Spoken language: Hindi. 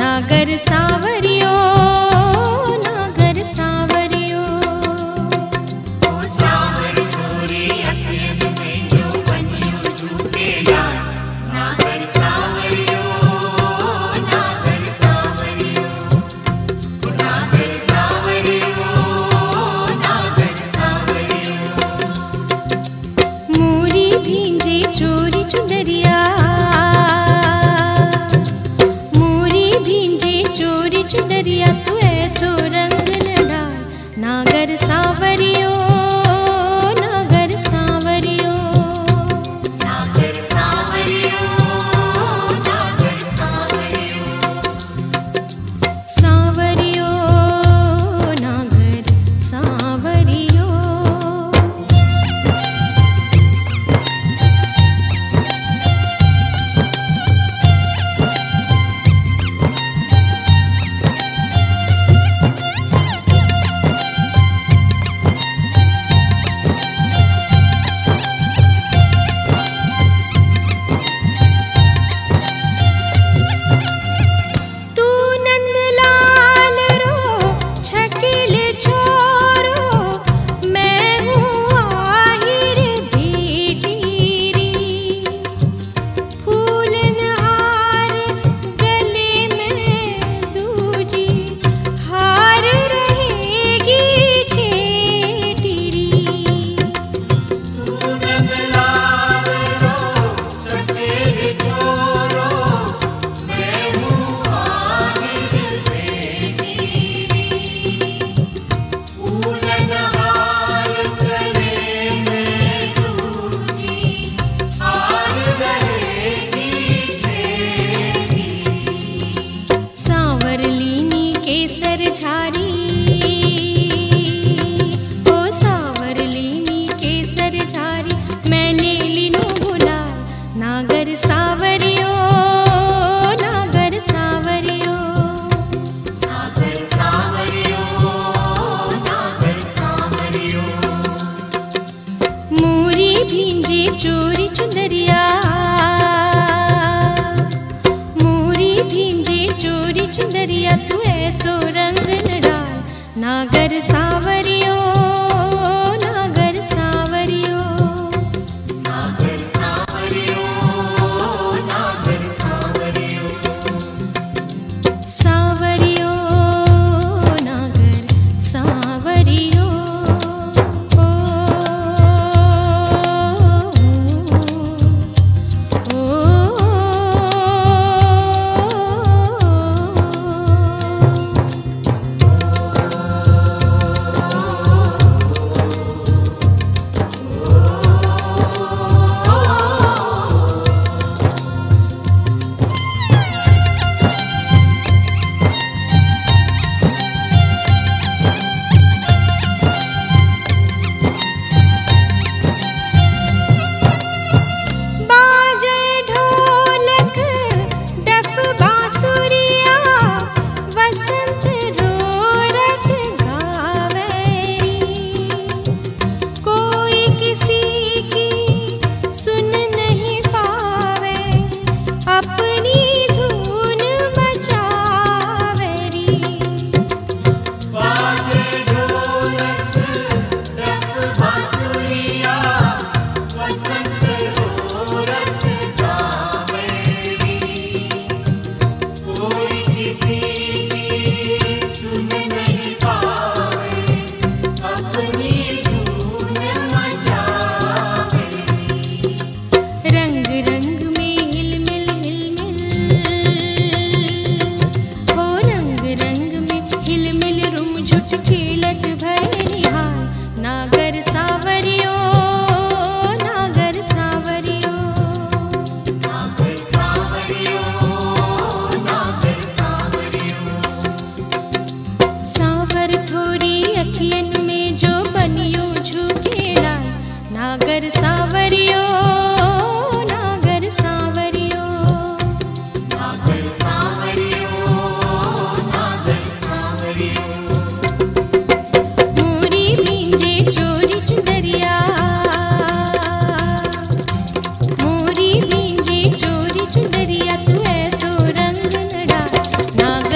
नागर सावरियो नागर सावरियो। ओ सावर छोरे अखियन में जो बनियो झूठेदार, नागर सावरियो नागर सावरियो, नागर सावरियो नागर सावरियो। मोरी भींजे चोरी चुनरिया, मोरी भींजे चोरी चुनरिया, तू ऐसो रंग न डाल, नागर सावरियो नागर सावरियो। नागर सावरियो नागर सावरियो, सावरियो नागर सावरियो। तू नंदलाल रो छकिल छोरो, मैं हूँ आहिर भेटीरी। फूलनहार गले में दूजी, हार रहेगी छेटीरी। तू नंदलाल रो छकिल छोरो, मैं हूँ आहिर भेटीरी। फूलनहार गले में दूजी, हार रहेगी छेटीरी। सांवरलीनी केसर झारी, ओ सांवरलीनी केसर झारी, मैंने लीनो भुला, नागर सावरियो नागर सावरियो। नागर सावरियो नागर सावरियो, मोरी भींजे चोरी चुनरिया, मोरी भींजे चोरी चुनरिया, तू ऐसो रंग न डाल, नागर सावरियो नागर सावरियो। नागर सावरियो नागर सावरियो, सावरियो नागर सावरियो। ओ, ओ, ओ, ओ। नागर